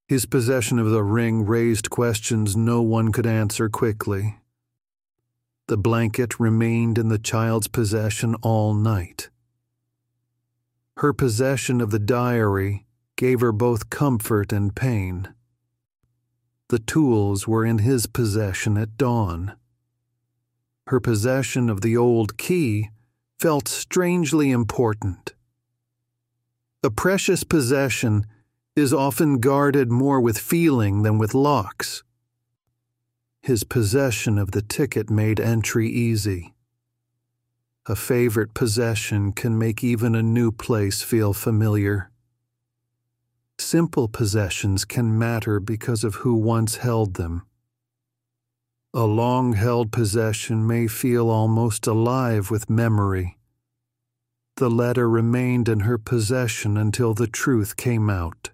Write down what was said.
His possession of the ring raised questions no one could answer quickly. The blanket remained in the child's possession all night. Her possession of the diary gave her both comfort and pain. The tools were in his possession at dawn. Her possession of the old key felt strangely important. A precious possession is often guarded more with feeling than with locks. His possession of the ticket made entry easy. A favorite possession can make even a new place feel familiar. Simple possessions can matter because of who once held them. A long-held possession may feel almost alive with memory. The letter remained in her possession until the truth came out.